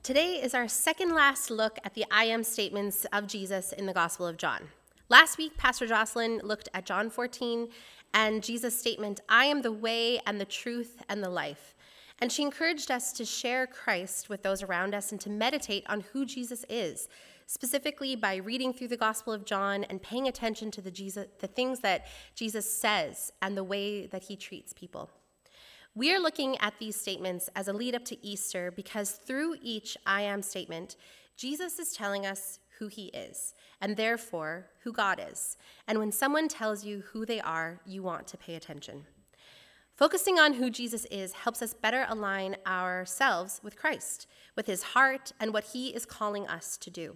Today is our second last look at the I am statements of Jesus in the Gospel of John. Last week, Pastor Jocelyn looked at John 14 and Jesus' statement, I am the way and the truth and the life. And she encouraged us to share Christ with those around us and to meditate on who Jesus is, specifically by reading through the Gospel of John and paying attention to the things that Jesus says and the way that he treats people. We are looking at these statements as a lead up to Easter because through each I am statement, Jesus is telling us who he is and therefore who God is. And when someone tells you who they are, you want to pay attention. Focusing on who Jesus is helps us better align ourselves with Christ, with his heart and what he is calling us to do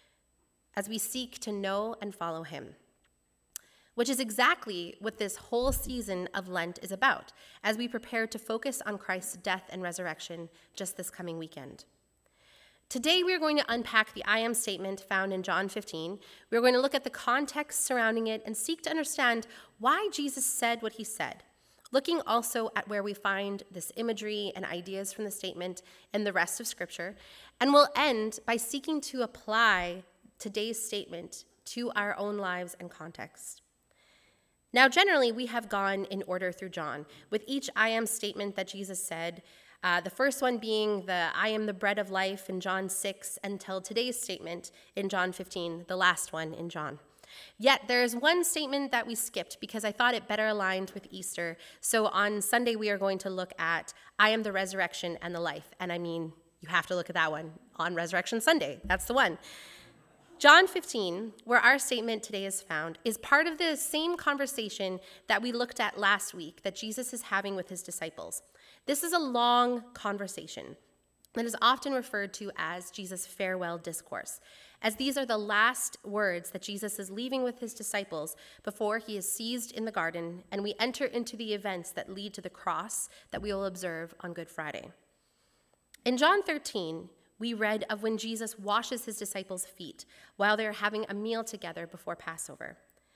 as we seek to know and follow him. Which is exactly what this whole season of Lent is about, as we prepare to focus on Christ's death and resurrection just this coming weekend. Today, we are going to unpack the I am statement found in John 15. We're going to look at the context surrounding it and seek to understand why Jesus said what he said, looking also at where we find this imagery and ideas from the statement in the rest of Scripture. And we'll end by seeking to apply today's statement to our own lives and context. Now, generally, we have gone in order through John, with each I am statement that Jesus said, the first one being the I am the bread of life in John 6 until today's statement in John 15, the last one in John. Yet there is one statement that we skipped because I thought it better aligned with Easter. So on Sunday, we are going to look at I am the resurrection and the life. And I mean, you have to look at that one on Resurrection Sunday. That's the one. John 15, where our statement today is found, is part of the same conversation that we looked at last week that Jesus is having with his disciples. This is a long conversation that is often referred to as Jesus' farewell discourse, as these are the last words that Jesus is leaving with his disciples before he is seized in the garden and we enter into the events that lead to the cross that we will observe on Good Friday. In John 13, we read of when Jesus washes his disciples' feet while they're having a meal together before Passover.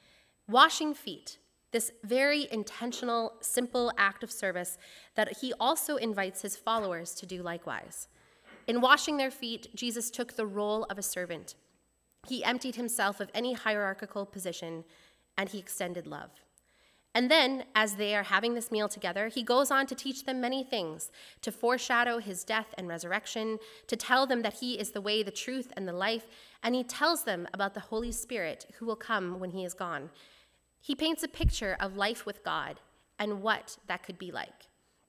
Washing feet, this very intentional, simple act of service that he also invites his followers to do likewise. In washing their feet, Jesus took the role of a servant. He emptied himself of any hierarchical position, and he extended love. And then, as they are having this meal together, he goes on to teach them many things, to foreshadow his death and resurrection, to tell them that he is the way, the truth, and the life, and he tells them about the Holy Spirit who will come when he is gone. He paints a picture of life with God and what that could be like.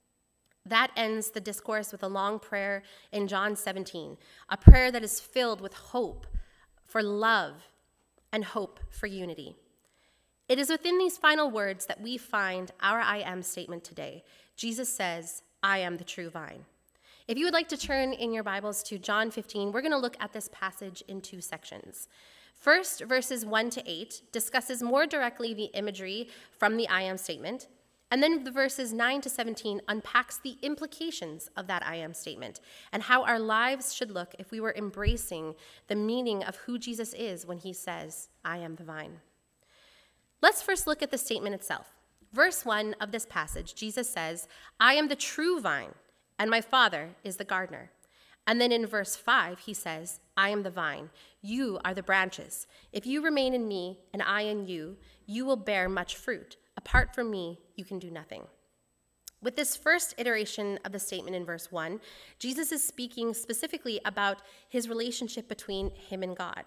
That ends the discourse with a long prayer in John 17, a prayer that is filled with hope for love and hope for unity. It is within these final words that we find our I am statement today. Jesus says, I am the true vine. If you would like to turn in your Bibles to John 15, we're going to look at this passage in two sections. First, verses 1 to 8 discusses more directly the imagery from the I am statement, and then the verses 9 to 17 unpacks the implications of that I am statement and how our lives should look if we were embracing the meaning of who Jesus is when he says, I am the vine. Let's first look at the statement itself. Verse 1 of this passage, Jesus says, I am the true vine, and my Father is the gardener. And then in verse 5, he says, I am the vine. You are the branches. If you remain in me and I in you, you will bear much fruit. Apart from me, you can do nothing. With this first iteration of the statement in verse 1, Jesus is speaking specifically about his relationship between him and God.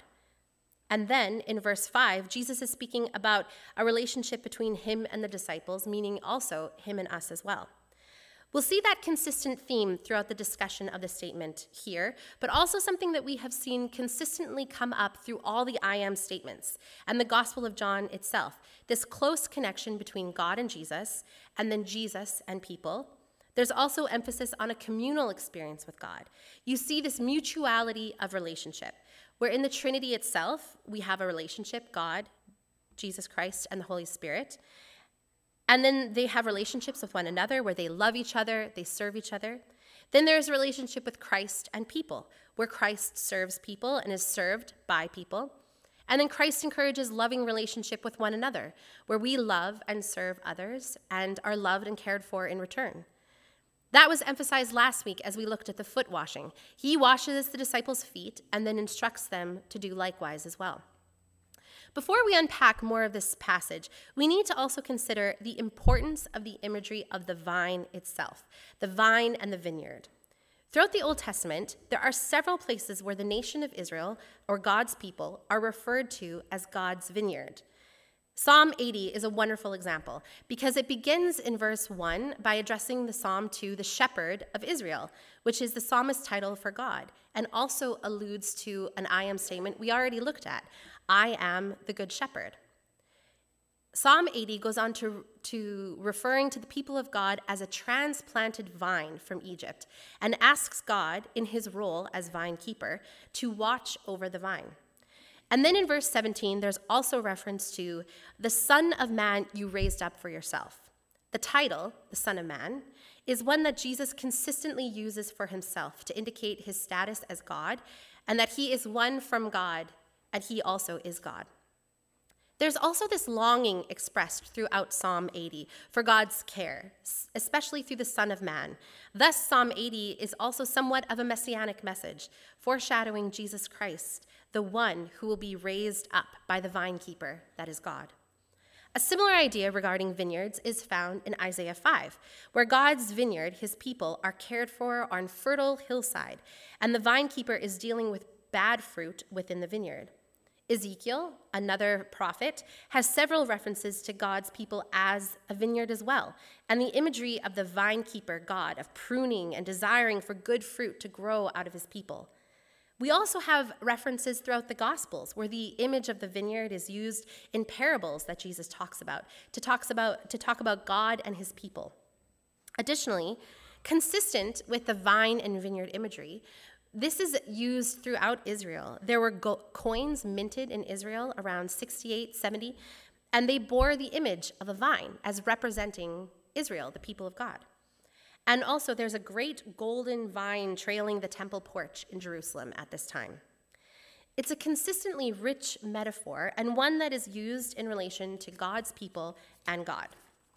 And then in verse 5, Jesus is speaking about a relationship between him and the disciples, meaning also him and us as well. We'll see that consistent theme throughout the discussion of the statement here, but also something that we have seen consistently come up through all the I am statements and the Gospel of John itself, this close connection between God and Jesus, and then Jesus and people. There's also emphasis on a communal experience with God. You see this mutuality of relationship, where in the Trinity itself, we have a relationship, God, Jesus Christ, and the Holy Spirit. And then they have relationships with one another where they love each other, they serve each other. Then there's a relationship with Christ and people, where Christ serves people and is served by people. And then Christ encourages loving relationship with one another, where we love and serve others and are loved and cared for in return. That was emphasized last week as we looked at the foot washing. He washes the disciples' feet and then instructs them to do likewise as well. Before we unpack more of this passage, we need to also consider the importance of the imagery of the vine itself, the vine and the vineyard. Throughout the Old Testament, there are several places where the nation of Israel, or God's people, are referred to as God's vineyard. Psalm 80 is a wonderful example because it begins in verse 1 by addressing the psalm to the shepherd of Israel, which is the psalmist's title for God, and also alludes to an I am statement we already looked at. I am the good shepherd. Psalm 80 goes on to referring to the people of God as a transplanted vine from Egypt and asks God, in his role as vine keeper, to watch over the vine. And then in verse 17, there's also reference to the Son of Man you raised up for yourself. The title, the Son of Man, is one that Jesus consistently uses for himself to indicate his status as God and that he is one from God and he also is God. There's also this longing expressed throughout Psalm 80 for God's care, especially through the Son of Man. Thus, Psalm 80 is also somewhat of a messianic message, foreshadowing Jesus Christ, the one who will be raised up by the vine keeper, that is God. A similar idea regarding vineyards is found in Isaiah 5, where God's vineyard, his people, are cared for on fertile hillside, and the vine keeper is dealing with bad fruit within the vineyard. Ezekiel, another prophet, has several references to God's people as a vineyard as well, and the imagery of the vine keeper God, of pruning and desiring for good fruit to grow out of his people. We also have references throughout the Gospels where the image of the vineyard is used in parables that Jesus talks about, to talk about God and his people. Additionally, consistent with the vine and vineyard imagery, this is used throughout Israel. There were coins minted in Israel around 68, 70, and they bore the image of a vine as representing Israel, the people of God. And also there's a great golden vine trailing the temple porch in Jerusalem at this time. It's a consistently rich metaphor and one that is used in relation to God's people and God.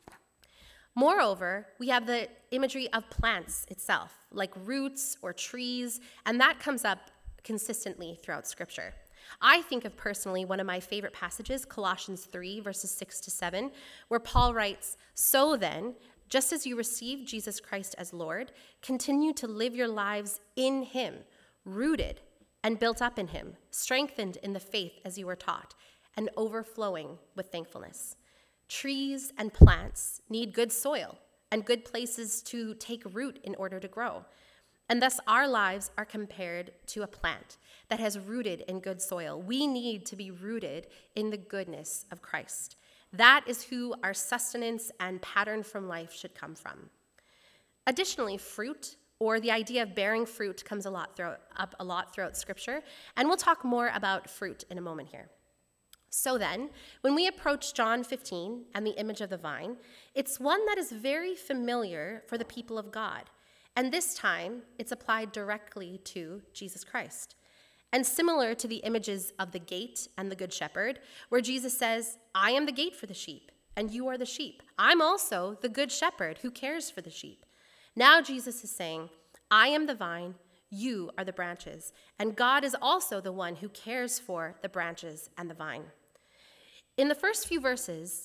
Moreover, we have the imagery of plants itself, like roots or trees, and that comes up consistently throughout Scripture. I think of personally one of my favorite passages, Colossians 3, verses 6 to 7, where Paul writes, "So then, just as you received Jesus Christ as Lord, continue to live your lives in him, rooted and built up in him, strengthened in the faith as you were taught, and overflowing with thankfulness." Trees and plants need good soil and good places to take root in order to grow. And thus our lives are compared to a plant that has rooted in good soil. We need to be rooted in the goodness of Christ. That is who our sustenance and pattern from life should come from. Additionally, fruit, or the idea of bearing fruit, comes up a lot throughout Scripture, and we'll talk more about fruit in a moment here. So then, when we approach John 15 and the image of the vine, it's one that is very familiar for the people of God, and this time it's applied directly to Jesus Christ. And similar to the images of the gate and the good shepherd, where Jesus says, "I am the gate for the sheep, and you are the sheep. I'm also the good shepherd who cares for the sheep." Now Jesus is saying, "I am the vine, you are the branches, and God is also the one who cares for the branches and the vine." In the first few verses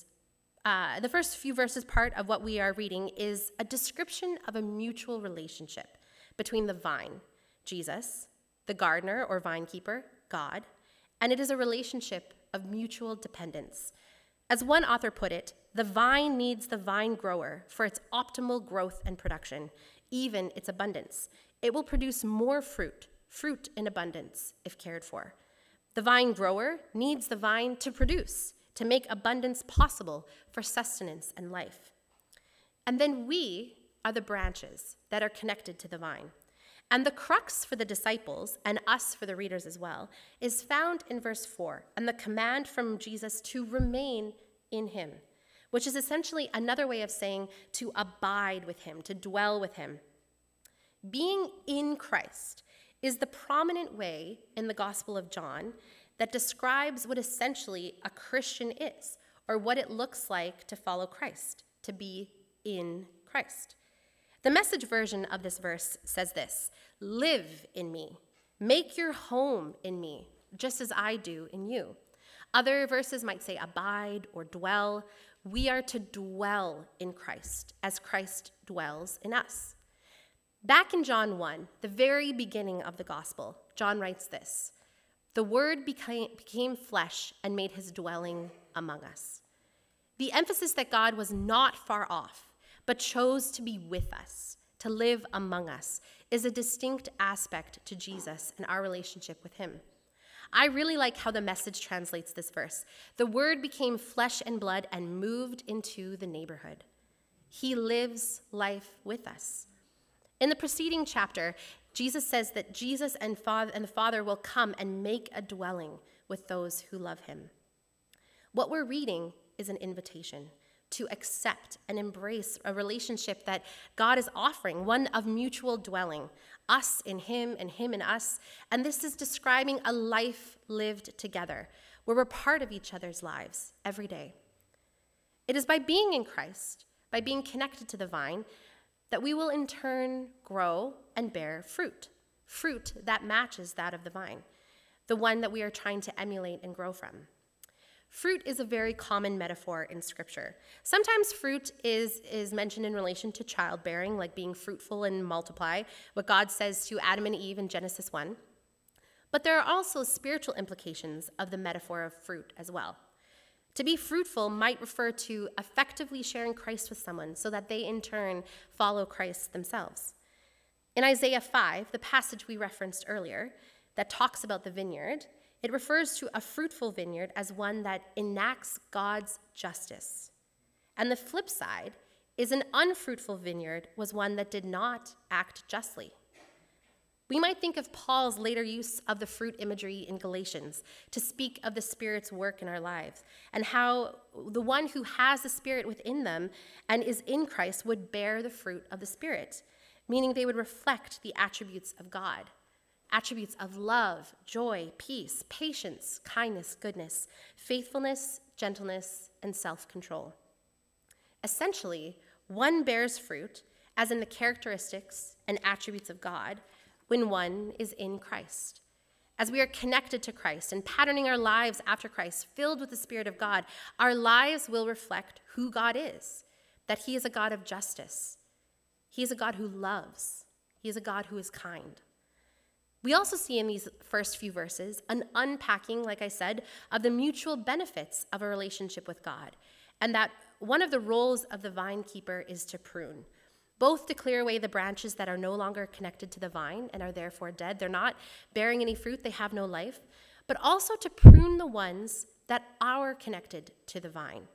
part of what we are reading is a description of a mutual relationship between the vine, Jesus, the gardener or vine keeper, God, and it is a relationship of mutual dependence. As one author put it, the vine needs the vine grower for its optimal growth and production, even its abundance. It will produce more fruit in abundance if cared for. The vine grower needs the vine to produce, to make abundance possible for sustenance and life. And then we are the branches that are connected to the vine. And the crux for the disciples, and us for the readers as well, is found in verse 4, and the command from Jesus to remain in him, which is essentially another way of saying to abide with him, to dwell with him. Being in Christ is the prominent way in the Gospel of John that describes what essentially a Christian is, or what it looks like to follow Christ, to be in Christ. The Message version of this verse says this: "Live in me, make your home in me, just as I do in you." Other verses might say abide or dwell. We are to dwell in Christ as Christ dwells in us. Back in John 1, the very beginning of the gospel, John writes this: "The Word became flesh and made his dwelling among us." The emphasis that God was not far off, but chose to be with us, to live among us, is a distinct aspect to Jesus and our relationship with him. I really like how the Message translates this verse. The Word became flesh and blood and moved into the neighborhood. He lives life with us. In the preceding chapter, Jesus says that Jesus and the Father will come and make a dwelling with those who love him. What we're reading is an invitation to accept and embrace a relationship that God is offering, one of mutual dwelling, us in him and him in us. And this is describing a life lived together, where we're part of each other's lives every day. It is by being in Christ, by being connected to the vine, that we will in turn grow and bear fruit that matches that of the vine, the one that we are trying to emulate and grow from. Fruit is a very common metaphor in Scripture. Sometimes fruit is mentioned in relation to childbearing, like being fruitful and multiply, what God says to Adam and Eve in Genesis 1. But there are also spiritual implications of the metaphor of fruit as well. To be fruitful might refer to effectively sharing Christ with someone so that they in turn follow Christ themselves. In Isaiah 5, the passage we referenced earlier that talks about the vineyard, it refers to a fruitful vineyard as one that enacts God's justice. And the flip side is an unfruitful vineyard was one that did not act justly. We might think of Paul's later use of the fruit imagery in Galatians to speak of the Spirit's work in our lives and how the one who has the Spirit within them and is in Christ would bear the fruit of the Spirit, meaning they would reflect the attributes of God. Attributes of love, joy, peace, patience, kindness, goodness, faithfulness, gentleness, and self-control. Essentially, one bears fruit, as in the characteristics and attributes of God, when one is in Christ. As we are connected to Christ and patterning our lives after Christ, filled with the Spirit of God, our lives will reflect who God is, that he is a God of justice. He is a God who loves. He is a God who is kind. We also see in these first few verses an unpacking, like I said, of the mutual benefits of a relationship with God, and that one of the roles of the vine keeper is to prune, both to clear away the branches that are no longer connected to the vine and are therefore dead. They're not bearing any fruit, they have no life, but also to prune the ones that are connected to the vine,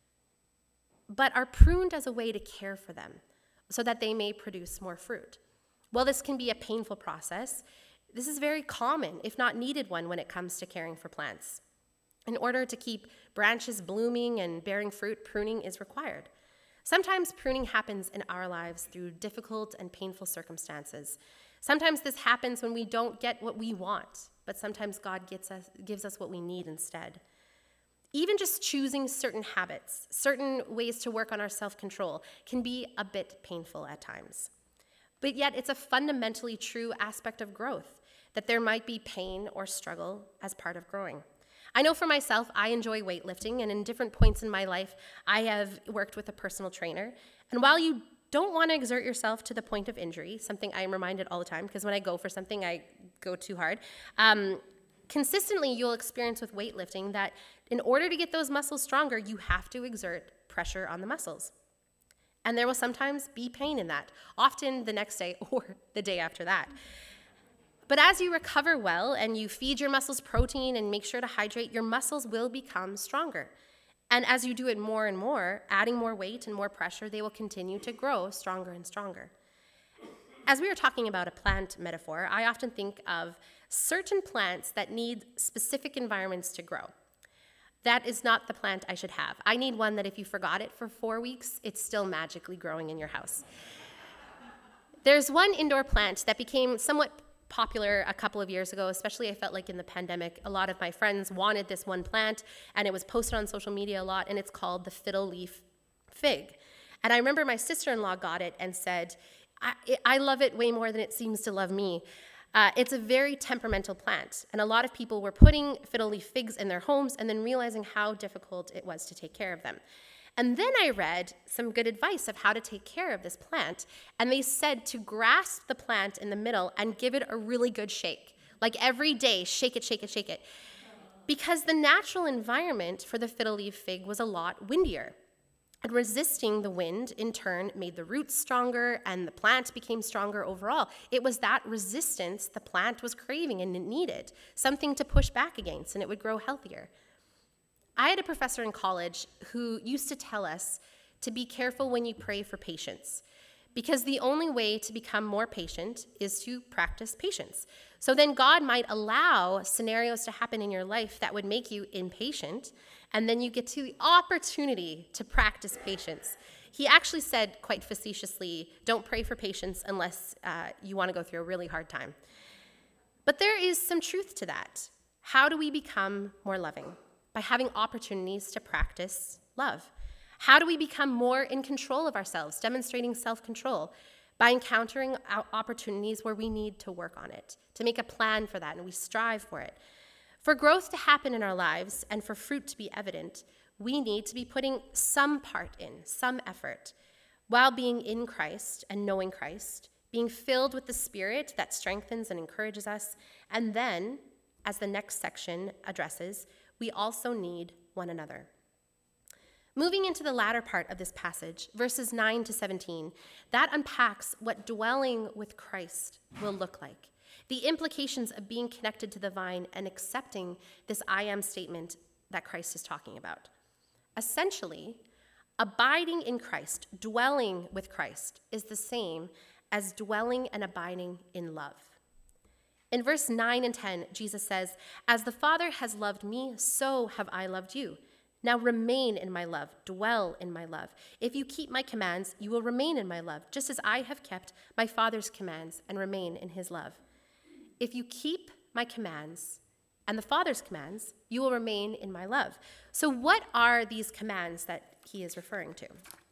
but are pruned as a way to care for them so that they may produce more fruit. While this can be a painful process, this is very common, if not needed one, when it comes to caring for plants. In order to keep branches blooming and bearing fruit, pruning is required. Sometimes pruning happens in our lives through difficult and painful circumstances. Sometimes this happens when we don't get what we want, but sometimes God gives us what we need instead. Even just choosing certain habits, certain ways to work on our self-control can be a bit painful at times. But yet it's a fundamentally true aspect of growth, that there might be pain or struggle as part of growing. I know for myself, I enjoy weightlifting, and in different points in my life, I have worked with a personal trainer. And while you don't want to exert yourself to the point of injury, something I am reminded all the time, because when I go for something, I go too hard, consistently you'll experience with weightlifting that in order to get those muscles stronger, you have to exert pressure on the muscles. And there will sometimes be pain in that, often the next day or the day after that. But as you recover well and you feed your muscles protein and make sure to hydrate, your muscles will become stronger. And as you do it more and more, adding more weight and more pressure, they will continue to grow stronger and stronger. As we were talking about a plant metaphor, I often think of certain plants that need specific environments to grow. That is not the plant I should have. I need one that if you forgot it for 4 weeks, it's still magically growing in your house. There's one indoor plant that became somewhat popular a couple of years ago, especially I felt like in the pandemic. A lot of my friends wanted this one plant, and it was posted on social media a lot, and it's called the fiddle leaf fig. And I remember my sister-in-law got it and said, I love it way more than it seems to love me. It's a very temperamental plant, and a lot of people were putting fiddle leaf figs in their homes and then realizing how difficult it was to take care of them. And then I read some good advice of how to take care of this plant, and they said to grasp the plant in the middle and give it a really good shake. Like every day, shake it, shake it, shake it. Because the natural environment for the fiddle leaf fig was a lot windier. And resisting the wind, in turn, made the roots stronger and the plant became stronger overall. It was that resistance the plant was craving and it needed, something to push back against, and it would grow healthier. I had a professor in college who used to tell us to be careful when you pray for patience, because the only way to become more patient is to practice patience. So then God might allow scenarios to happen in your life that would make you impatient, and then you get to the opportunity to practice patience. He actually said quite facetiously, don't pray for patience unless you want to go through a really hard time. But there is some truth to that. How do we become more loving? By having opportunities to practice love. How do we become more in control of ourselves, demonstrating self-control? By encountering opportunities where we need to work on it, to make a plan for that, and we strive for it. For growth to happen in our lives and for fruit to be evident, we need to be putting some part in, some effort, while being in Christ and knowing Christ, being filled with the Spirit that strengthens and encourages us, and then, as the next section addresses, we also need one another. Moving into the latter part of this passage, verses 9 to 17, that unpacks what dwelling with Christ will look like, the implications of being connected to the vine and accepting this I am statement that Christ is talking about. Essentially, abiding in Christ, dwelling with Christ, is the same as dwelling and abiding in love. In verse 9 and 10, Jesus says, "As the Father has loved me, so have I loved you. Now remain in my love, dwell in my love. If you keep my commands, you will remain in my love, just as I have kept my Father's commands and remain in his love. If you keep my commands and the Father's commands, you will remain in my love." So what are these commands that he is referring to?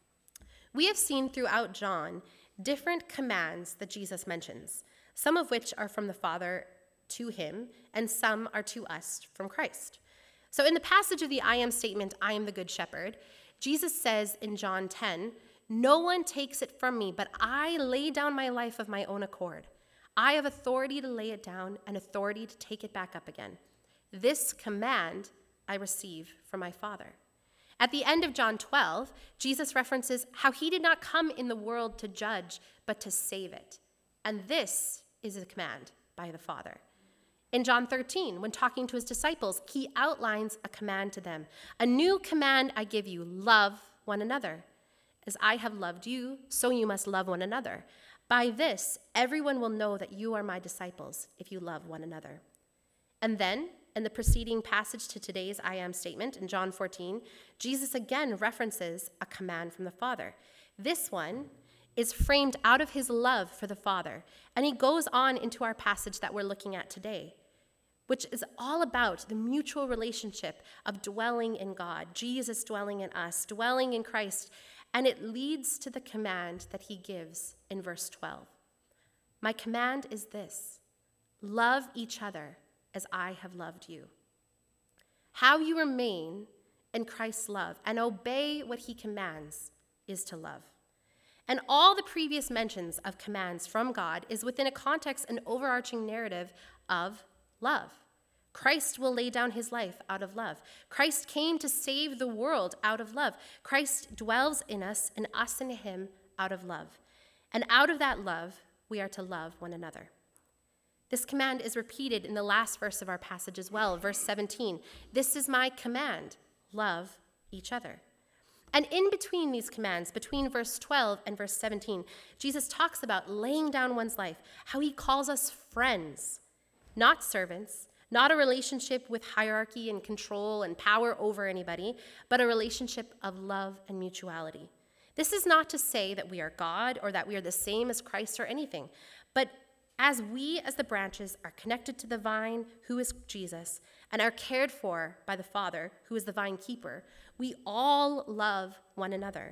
We have seen throughout John different commands that Jesus mentions, some of which are from the Father to him, and some are to us from Christ. So in the passage of the I am statement, I am the good shepherd, Jesus says in John 10, "No one takes it from me, but I lay down my life of my own accord. I have authority to lay it down and authority to take it back up again. This command I receive from my Father." At the end of John 12, Jesus references how he did not come in the world to judge, but to save it. And this is a command by the Father. In John 13, when talking to his disciples, he outlines a command to them. "A new command I give you, love one another. As I have loved you, so you must love one another. By this, everyone will know that you are my disciples, if you love one another." And then, in the preceding passage to today's I am statement, in John 14, Jesus again references a command from the Father. This one is framed out of his love for the Father, and he goes on into our passage that we're looking at today, which is all about the mutual relationship of dwelling in God, Jesus dwelling in us, dwelling in Christ, and it leads to the command that he gives in verse 12. "My command is this: love each other as I have loved you." How you remain in Christ's love and obey what he commands is to love. And all the previous mentions of commands from God is within a context and overarching narrative of love. Christ will lay down his life out of love. Christ came to save the world out of love. Christ dwells in us and us in him out of love. And out of that love, we are to love one another. This command is repeated in the last verse of our passage as well, verse 17. "This is my command, love each other." And in between these commands, between verse 12 and verse 17, Jesus talks about laying down one's life, how he calls us friends, not servants, not a relationship with hierarchy and control and power over anybody, but a relationship of love and mutuality. This is not to say that we are God or that we are the same as Christ or anything, but as we, as the branches, are connected to the vine, who is Jesus, and are cared for by the Father, who is the vine keeper, we all love one another.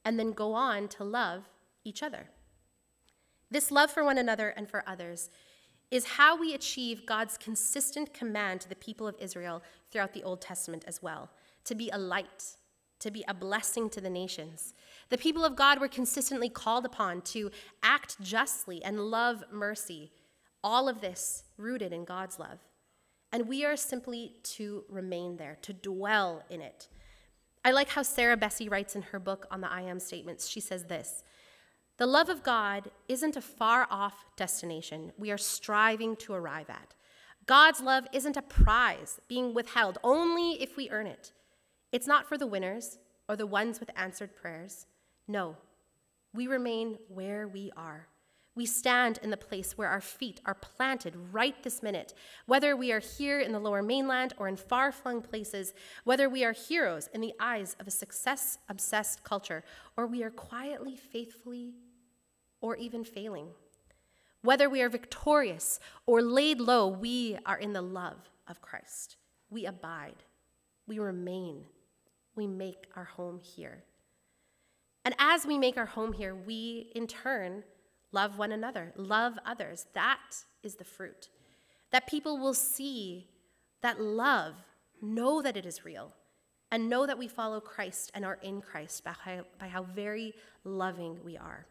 and then go on to love each other. This love for one another and for others is how we achieve God's consistent command to the people of Israel throughout the Old Testament as well, to be a light, to be a blessing to the nations. The people of God were consistently called upon to act justly and love mercy, all of this rooted in God's love. And we are simply to remain there, to dwell in it. I like how Sarah Bessey writes in her book on the I Am statements. She says this: "The love of God isn't a far-off destination we are striving to arrive at. God's love isn't a prize being withheld only if we earn it. It's not for the winners or the ones with answered prayers. No, we remain where we are. We stand in the place where our feet are planted right this minute, whether we are here in the Lower Mainland or in far-flung places, whether we are heroes in the eyes of a success-obsessed culture, or we are quietly, faithfully, or even failing. Whether we are victorious or laid low, we are in the love of Christ. We abide. We remain. We make our home here. And as we make our home here, we, in turn, love one another, love others. That is the fruit. That people will see that love, know that it is real, and know that we follow Christ and are in Christ by how very loving we are.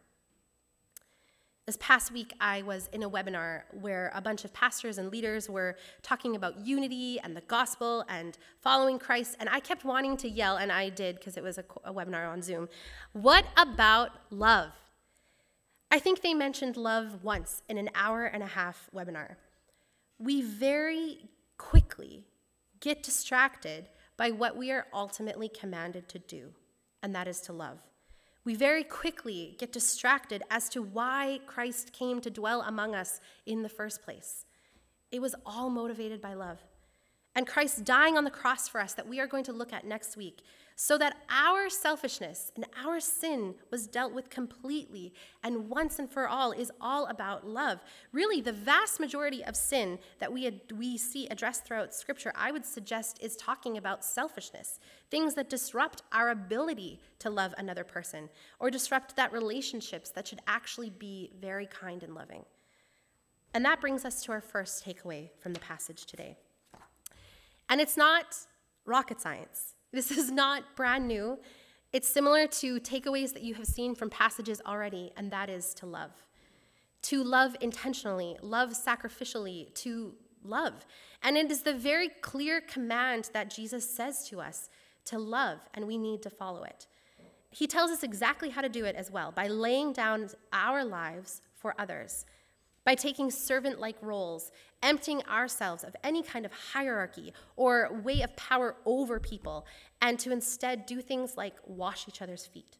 This past week, I was in a webinar where a bunch of pastors and leaders were talking about unity and the gospel and following Christ, and I kept wanting to yell, and I did because it was a webinar on Zoom. What about love? I think they mentioned love once in an hour-and-a-half webinar. We very quickly get distracted by what we are ultimately commanded to do, and that is to love. We very quickly get distracted as to why Christ came to dwell among us in the first place. It was all motivated by love. And Christ dying on the cross for us, that we are going to look at next week, so that our selfishness and our sin was dealt with completely and once and for all, is all about love. Really, the vast majority of sin that we see addressed throughout Scripture, I would suggest, is talking about selfishness, things that disrupt our ability to love another person or disrupt that relationships that should actually be very kind and loving. And that brings us to our first takeaway from the passage today. And it's not rocket science. This is not brand new. It's similar to takeaways that you have seen from passages already, and that is to love. To love intentionally, love sacrificially, to love. And it is the very clear command that Jesus says to us to love, and we need to follow it. He tells us exactly how to do it as well, by laying down our lives for others, by taking servant-like roles, emptying ourselves of any kind of hierarchy or way of power over people, and to instead do things like wash each other's feet.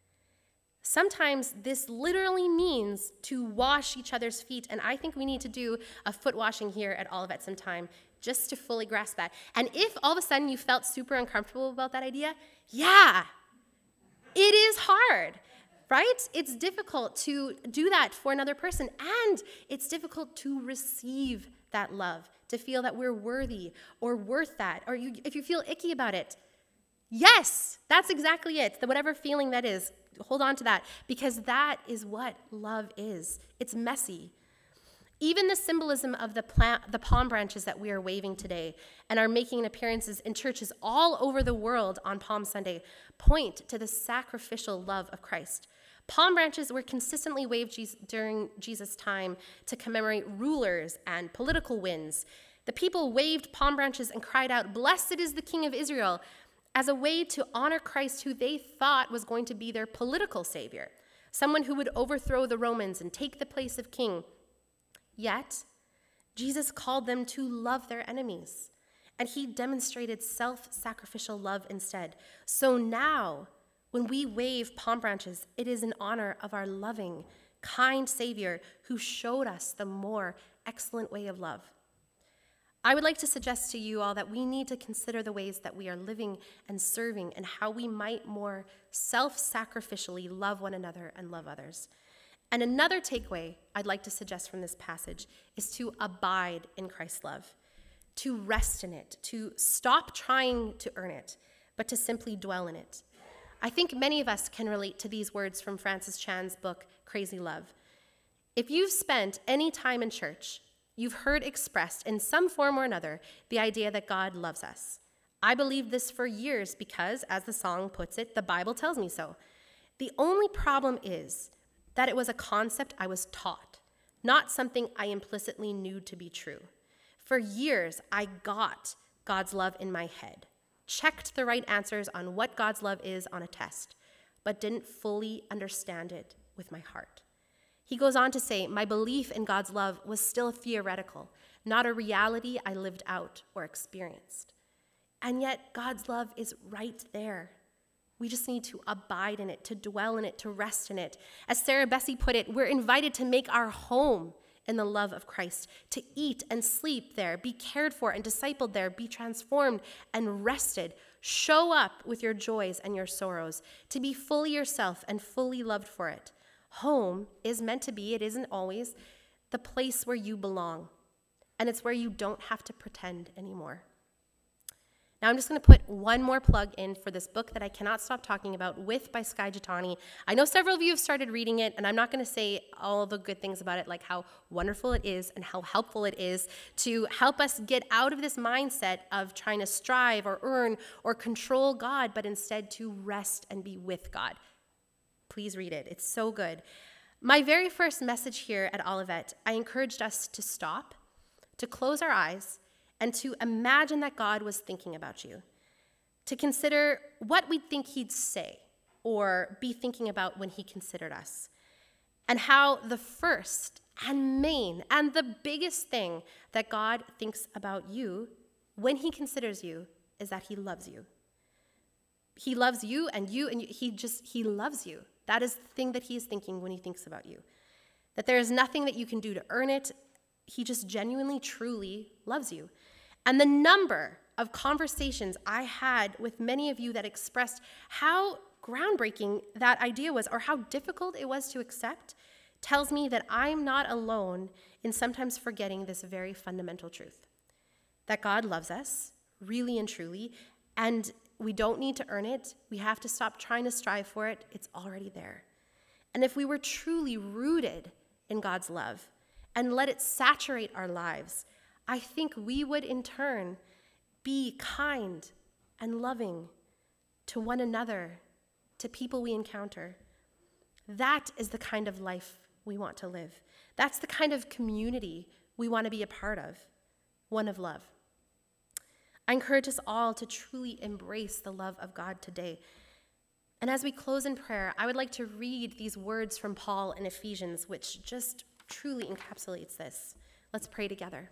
Sometimes this literally means to wash each other's feet, and I think we need to do a foot washing here at Olivet sometime just to fully grasp that. And if all of a sudden you felt super uncomfortable about that idea, yeah, it is hard. Right? It's difficult to do that for another person, and it's difficult to receive that love, to feel that we're worthy or worth that, or if you feel icky about it. Yes, that's exactly it. Whatever feeling that is, hold on to that, because that is what love is. It's messy. Even the symbolism of the palm branches that we are waving today and are making appearances in churches all over the world on Palm Sunday point to the sacrificial love of Christ. Palm branches were consistently waved during Jesus' time to commemorate rulers and political wins. The people waved palm branches and cried out, "Blessed is the King of Israel," as a way to honor Christ, who they thought was going to be their political savior, someone who would overthrow the Romans and take the place of king. Yet, Jesus called them to love their enemies, and he demonstrated self-sacrificial love instead. So now, when we wave palm branches, it is in honor of our loving, kind Savior who showed us the more excellent way of love. I would like to suggest to you all that we need to consider the ways that we are living and serving and how we might more self-sacrificially love one another and love others. And another takeaway I'd like to suggest from this passage is to abide in Christ's love, to rest in it, to stop trying to earn it, but to simply dwell in it. I think many of us can relate to these words from Francis Chan's book, Crazy Love. If you've spent any time in church, you've heard expressed in some form or another the idea that God loves us. I believed this for years because, as the song puts it, the Bible tells me so. The only problem is that it was a concept I was taught, not something I implicitly knew to be true. For years, I got God's love in my head, checked the right answers on what God's love is on a test, but didn't fully understand it with my heart. He goes on to say, my belief in God's love was still theoretical, not a reality I lived out or experienced. And yet, God's love is right there. We just need to abide in it, to dwell in it, to rest in it. As Sarah Bessey put it, we're invited to make our home in the love of Christ, to eat and sleep there, be cared for and discipled there, be transformed and rested. Show up with your joys and your sorrows, to be fully yourself and fully loved for it. Home is meant to be, it isn't always, the place where you belong. And it's where you don't have to pretend anymore. Now I'm just going to put one more plug in for this book that I cannot stop talking about, With by Skye Jethani. I know several of you have started reading it, and I'm not going to say all the good things about it, like how wonderful it is and how helpful it is to help us get out of this mindset of trying to strive or earn or control God, but instead to rest and be with God. Please read it. It's so good. My very first message here at Olivet, I encouraged us to stop, to close our eyes, and to imagine that God was thinking about you, to consider what we'd think he'd say or be thinking about when he considered us, and how the first and main and the biggest thing that God thinks about you when he considers you is that he loves you. He loves you, and he loves you. That is the thing that he is thinking when he thinks about you, that there is nothing that you can do to earn it. He just genuinely, truly loves you. And the number of conversations I had with many of you that expressed how groundbreaking that idea was or how difficult it was to accept tells me that I'm not alone in sometimes forgetting this very fundamental truth, that God loves us really and truly, and we don't need to earn it. We have to stop trying to strive for it. It's already there. And if we were truly rooted in God's love and let it saturate our lives, I think we would in turn be kind and loving to one another, to people we encounter. That is the kind of life we want to live. That's the kind of community we want to be a part of, one of love. I encourage us all to truly embrace the love of God today. And as we close in prayer, I would like to read these words from Paul in Ephesians, which just truly encapsulates this. Let's pray together.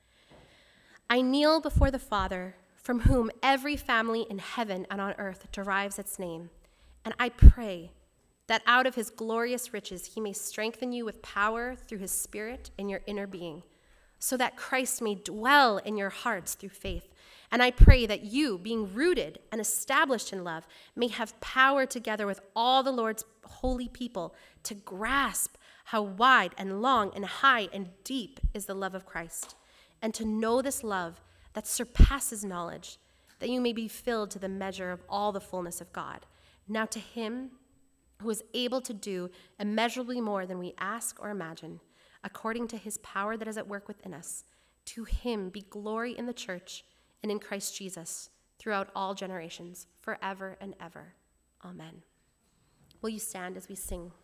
I kneel before the Father, from whom every family in heaven and on earth derives its name, and I pray that out of his glorious riches he may strengthen you with power through his Spirit in your inner being, so that Christ may dwell in your hearts through faith. And I pray that you, being rooted and established in love, may have power together with all the Lord's holy people to grasp how wide and long and high and deep is the love of Christ, and to know this love that surpasses knowledge, that you may be filled to the measure of all the fullness of God. Now to him who is able to do immeasurably more than we ask or imagine, according to his power that is at work within us, to him be glory in the church and in Christ Jesus throughout all generations, forever and ever. Amen. Will you stand as we sing?